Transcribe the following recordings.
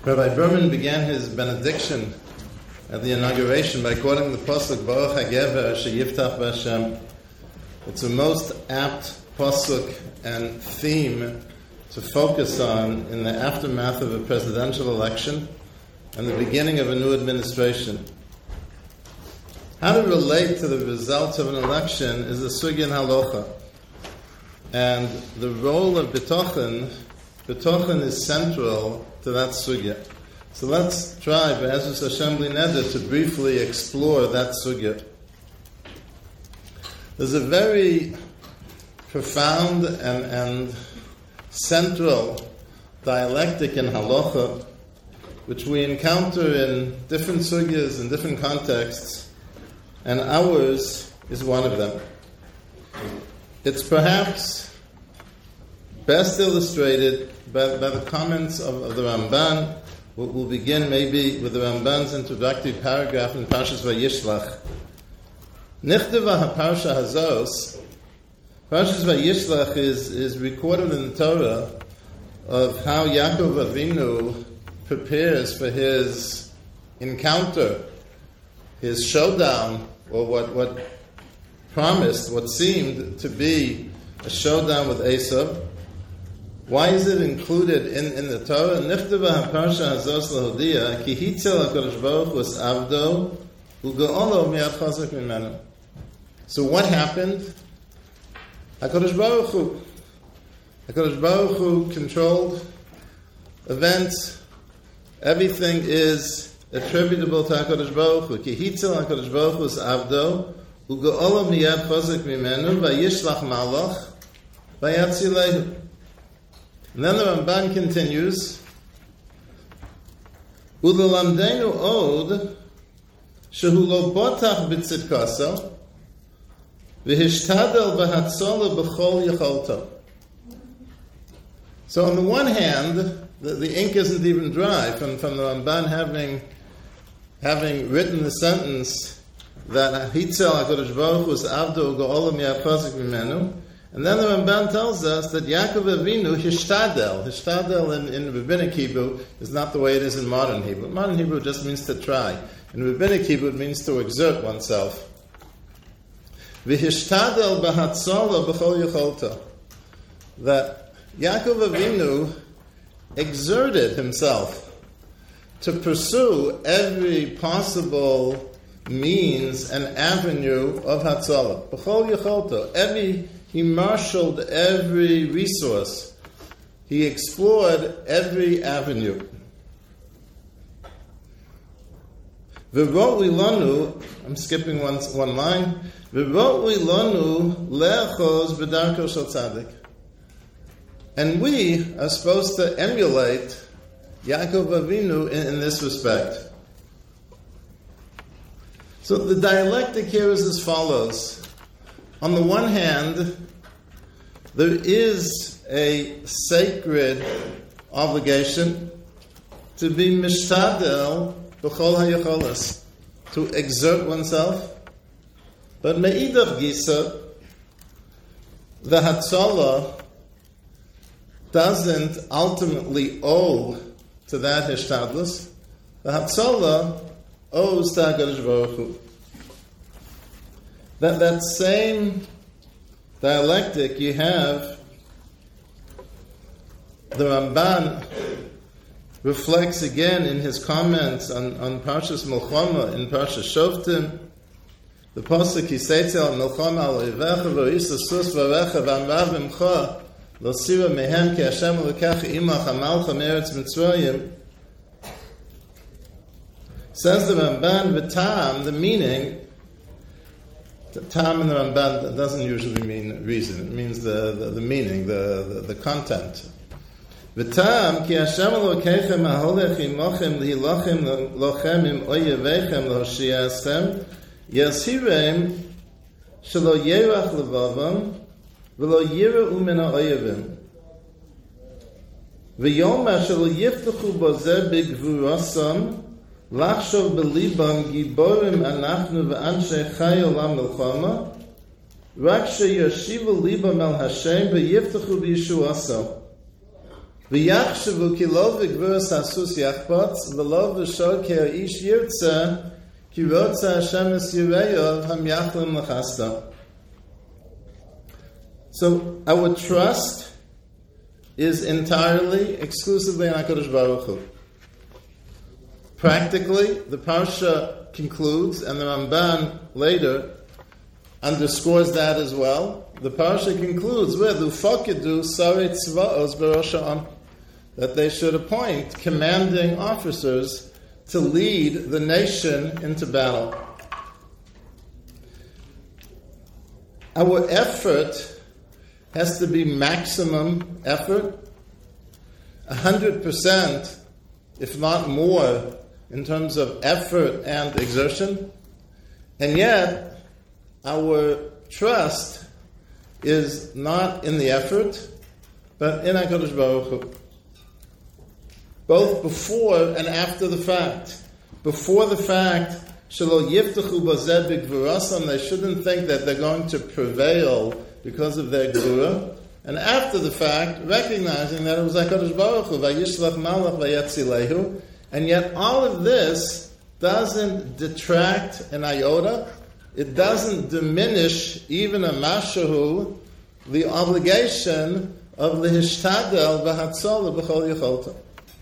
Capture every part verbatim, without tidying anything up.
Rabbi Berman began his benediction at the inauguration by quoting the pasuk Baruch HaGever sheyiftach b'Hashem. It's a most apt pasuk and theme to focus on in the aftermath of a presidential election and the beginning of a new administration. How to relate to the results of an election is a sugya in halacha, and the role of bitochen, bitochen is central to that sugya. So let's try, Be'ezus Hashem Bli Neder, to briefly explore that sugya. There's a very profound and, and central dialectic in halacha, which we encounter in different sugyas in different contexts, and ours is one of them. It's perhaps best illustrated by, by the comments of, of the Ramban. We'll, we'll begin maybe with the Ramban's introductory paragraph in Parshas Vayishlach. Nichteva HaParsha Hazos, Parshas Vayishlach is, is recorded in the Torah of how Yaakov Avinu prepares for his encounter, his showdown, or what, what promised, what seemed to be a showdown with Esav. Why is it included in, in the Torah? Nichteva HaParsha Hazos Lahodia Ki Hitzel HaKadosh Baruch Hu Es Avdo Uge'olo Miyad Chazak Mimenu. So what happened? HaKadosh Baruch Hu HaKadosh Baruch Hu controlled events. Everything is attributable to HaKadosh Baruch Hu. Ki Hitzel HaKadosh Baruch Hu Es Avdo Uge'olo Miyad Chazak Mimenu Vayishlach Malach Vayatzilehu. And then the Ramban continues, Ulelamdenu od shehu lo botach b'tzidkaso v'hishtadel v'hatzola b'chol yecholto. So on the one hand, the, the ink isn't even dry from, from the Ramban having having written the sentence that Hitzel HaKadosh Baruch Hu is Avdo Uge'olo Miyad Chazak Mimenu. And then the Ramban tells us that Yaakov Avinu, hishtadel, hishtadel in, in Rabbinic Hebrew is not the way it is in modern Hebrew. Modern Hebrew just means to try. In Rabbinic Hebrew it means to exert oneself. V'hishtadel b'hatzola b'chol yecholta. That Yaakov Avinu exerted himself to pursue every possible means and avenue of hatzola. B'chol yecholta. Every He marshaled every resource. He explored every avenue. V'ro'ui lanu, I'm skipping one, one line. V'ro'ui lanu le'achos b'darko shel tzadik. And we are supposed to emulate Yaakov Avinu in, in this respect. So the dialectic here is as follows. On the one hand, there is a sacred obligation to be mishtadel b'chol hayacholas, to exert oneself. But me'idach gisa, the hatzola doesn't ultimately owe to that hishtadlus. The hatzola owes to HaKadosh Baruch Hu. That, that same dialectic you have, the Ramban reflects again in his comments on, on Parshas Milchama in Parshas Shoftim. The pasuk Yiseitzel Milchama al Oivecha v'Yisa sus v'Arecha v'Amrav Imcha l'Sira mehem ki Hashem l'Kach imach amalcha me'eretz Mitzrayim. Says the Ramban, v'tam, the meaning. Tam in the Ramban doesn't usually mean reason. It means the, the, the meaning, the, the, the content. V'tam ki Hashem Elokeichem haholech imochem lihilochem lochem im oyevechem l'hoshiaschem yashireim shelo yerach levavam v'lo yireu min ha'oyevim v'yoma shelo yiftachu bozeh b'gvurosam Lachshov belibam giborim anachnu ve'anshei chai olam milchama rak sheyashivu libam el Hashem ve'yiftachu b'yishuaso. V'yachshavu ki lo v'gvuras hasus yachpotz v'lo v'shor ke'er ish yirtza ki rotza Hashem es yireyov ham yachlim l'chasdo. So our trust is entirely, exclusively in HaKadosh Baruch Hu. Practically, the Parsha concludes, and the Ramban later underscores that as well. The Parsha concludes with Ufakidu Sarei Tzvaos B'Rosh Ha'am, that they should appoint commanding officers to lead the nation into battle. Our effort has to be maximum effort, a hundred percent, if not more, in terms of effort and exertion. And yet, our trust is not in the effort, but in HaKadosh Baruch Hu. Both before and after the fact. Before the fact, Shelo Yiftachu Bazeh B'Gvurasam, they shouldn't think that they're going to prevail because of their Gvura. And after the fact, recognizing that it was HaKadosh Baruch Hu, Vayishlach Malach Vayetzilehu, and yet all of this doesn't detract an iota, it doesn't diminish even a mashahu, the obligation of the hishtadel v'hatzola b'chol yicholta.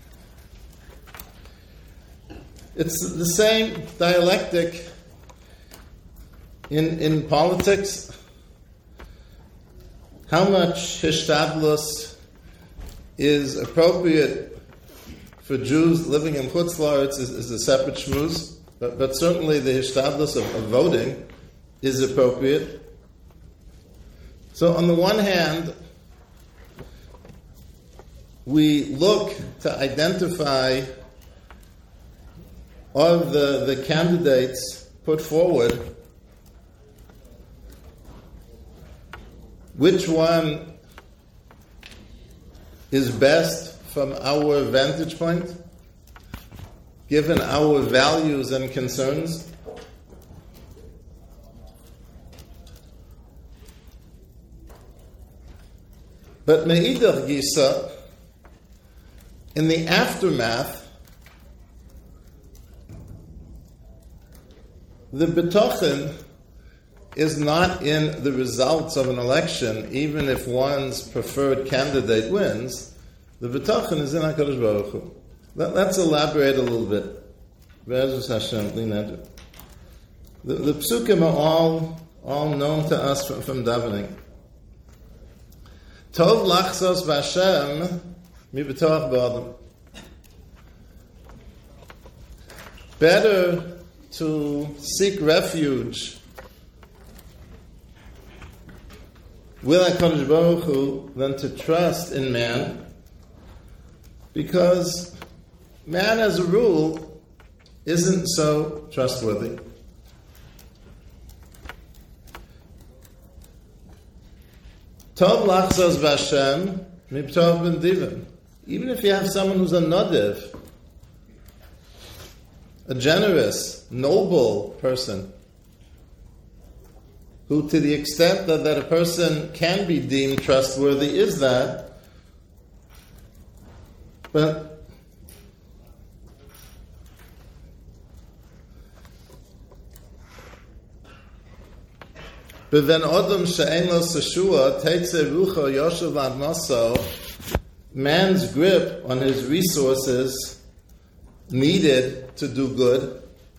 It's the same dialectic in, in politics. How much hishtadlus is appropriate for Jews living in Chutz La'aretz is, is a separate shmuz, but, but certainly the hishtadlus of, of voting is appropriate. So on the one hand, we look to identify of the, the candidates put forward which one is best from our vantage point, given our values and concerns. But me'idach gisa, in the aftermath, the betochen is not in the results of an election, even if one's preferred candidate wins. The betochen is in HaKadosh Baruch Hu. Let, let's elaborate a little bit. Be'ezus Hashem, the, the psukim are all, all known to us from, from davening. Tov lachzos v'Hashem mi b'toach b'adam. Better to seek refuge with HaKadosh Baruch Hu than to trust in man, because man as a rule isn't so trustworthy. Tov lachzos v'Hashem miptov b'nedivim. Even if you have someone who's a nadiv, a generous, noble person, who to the extent that, that a person can be deemed trustworthy is that, but but then Adam she'en lo seshua teitze rucho yoshev ad maso, man's grip on his resources needed to do good,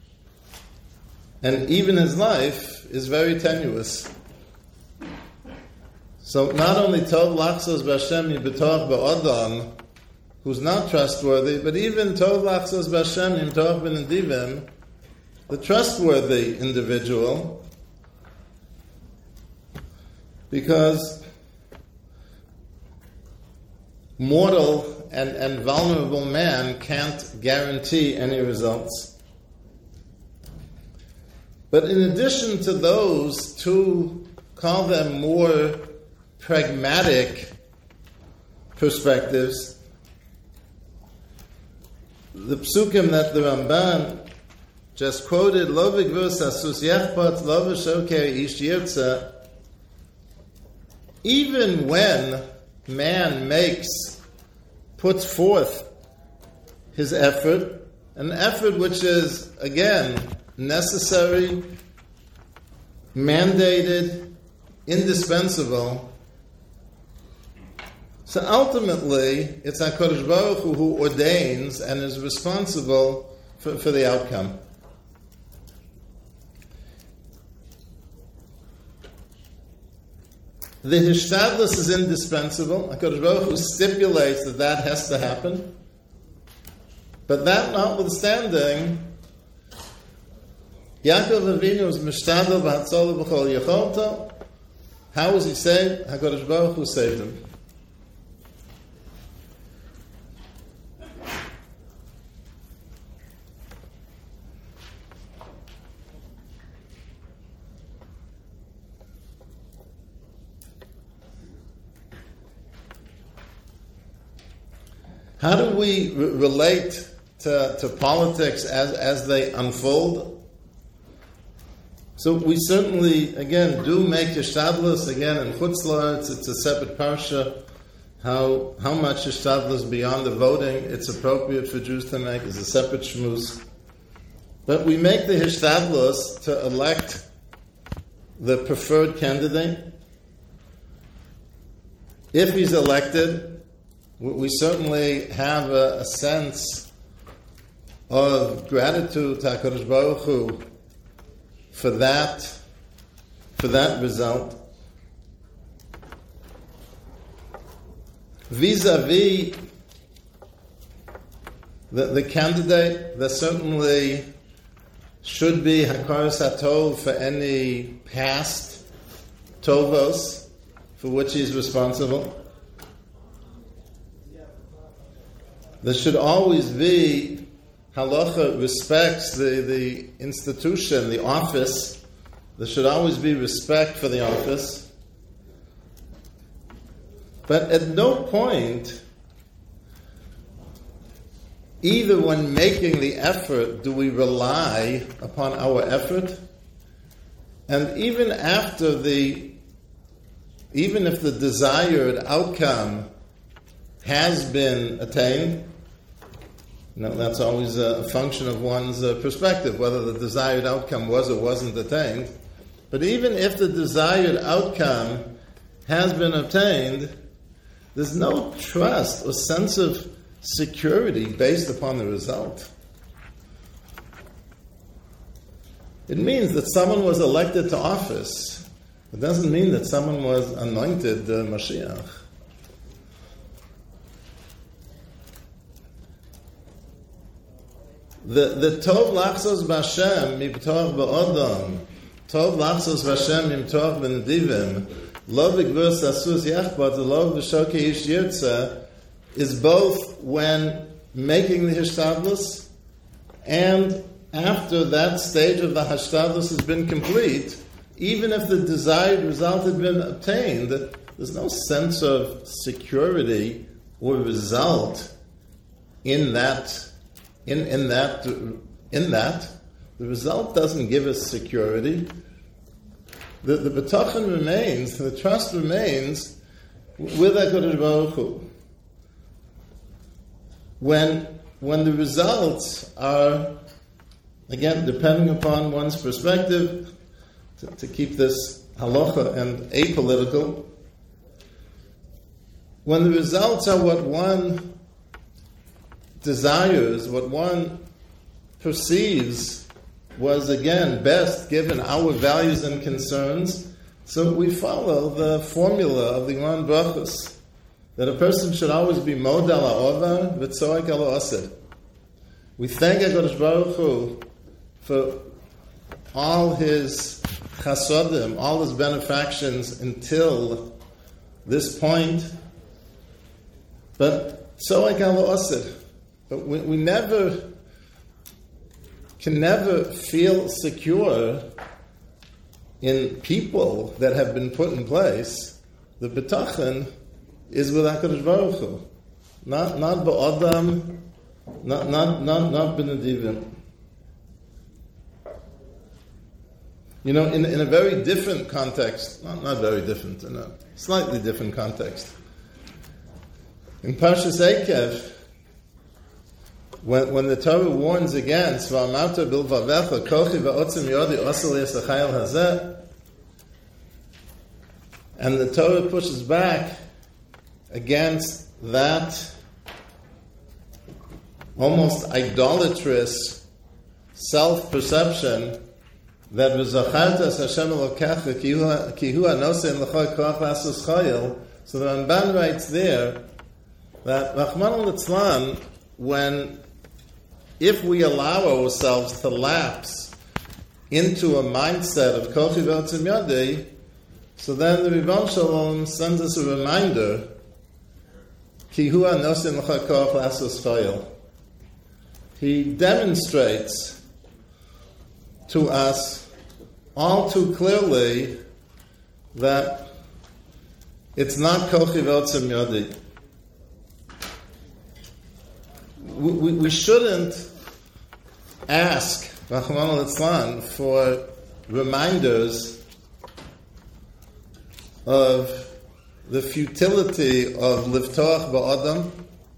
and even his life is very tenuous. So not only Tov lachzos b'Hashem yibetoch b'Adam, who's not trustworthy, but even Tov lachzos b'Hashem yibetoch b'Nedivim, the trustworthy individual, because mortal and, and vulnerable man can't guarantee any results. But in addition to those two, call them more pragmatic perspectives, the psukim that the Ramban just quoted, Lo v'gvus asus yachpat, lo v'shoker ish yirtza, even when man makes puts forth his effort, an effort which is, again, necessary, mandated, indispensable. So ultimately, it's HaKadosh Baruch Hu who ordains and is responsible for, for the outcome. The Hishtadlus is indispensable. HaKadosh Baruch Hu stipulates that that has to happen. But that notwithstanding, Yaakov Avinu is Mishtadl B'Hatzol B'Chol Yecholto. How was he saved? HaKadosh Baruch Hu saved him. How do we re- relate to, to politics as, as they unfold? So we certainly, again, do make Hishtadlus, again, in Chutz La'aretz, it's a separate parsha, how how much Hishtadlus beyond the voting it's appropriate for Jews to make is a separate shmuz. But we make the Hishtadlus to elect the preferred candidate. If he's elected, we certainly have a, a sense of gratitude to HaKadosh Baruch Hu for that, for that result. Vis-a-vis the, the candidate, there certainly should be Hakaras HaTov for any past tovos for which he's responsible. There should always be, halacha respects the, the institution, the office. There should always be respect for the office. But at no point, either when making the effort, do we rely upon our effort. And even after the, even if the desired outcome has been attained, no, that's always a function of one's uh, perspective, whether the desired outcome was or wasn't attained. But even if the desired outcome has been obtained, there's no trust or sense of security based upon the result. It means that someone was elected to office. It doesn't mean that someone was anointed uh, Mashiach. The the Tov Lachzos B'Hashem Mibtorach Ba'odom, Tov Lachzos B'Hashem Mibtorach B'Nedivim, Lo B'Gvur Sasus Yachbot, Lo B'Shokei Ish Yirtzeh, is both when making the Hishtadlus and after that stage of the Hishtadlus has been complete. Even if the desired result had been obtained, there's no sense of security or result in that. In, in that, in that, the result doesn't give us security. The, the betachon remains, the trust remains with HaKadosh Baruch Hu. When, when the results are, again, depending upon one's perspective, to, to keep this halacha and apolitical, when the results are what one desires, what one perceives was, again, best given our values and concerns, so we follow the formula of the Gemara Brachos, that a person should always be model ha'ovar v'tzoek al ha'aseh. We thank HaKadosh Baruch Hu for all his chasodim, all his benefactions until this point, but tzoek al ha'aseh. But we, we never can never feel secure in people that have been put in place. The betachon is with HaKadosh Baruch Hu, not not ba'adam, not not not not b'nedivim. You know, in in a very different context, not not very different, in a slightly different context. In Parshas Eikev, when, when the Torah warns against V'amarta bilvavecha kochi v'otzim yodi osel yisachayel hazeh, and the Torah pushes back against that almost idolatrous self-perception that v'zachartas Hashem Elokecha ki hu anosein l'choi koach lasos chayil. So the Ramban writes there that Rachmana litzlan, when if we allow ourselves to lapse into a mindset of kochi v'otzim yodei, so then the Ribbon Shalom sends us a reminder, ki hu anosein l'choi koach lasos chayil. He demonstrates to us all too clearly that it's not kochi v'otzim yodi. We, we, we shouldn't ask Rachmana litzlan for reminders of the futility of livtoach ba'adam,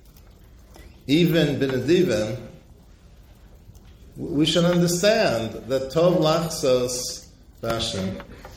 even b'nedivim. We should understand that tov lachsos b'Hashem.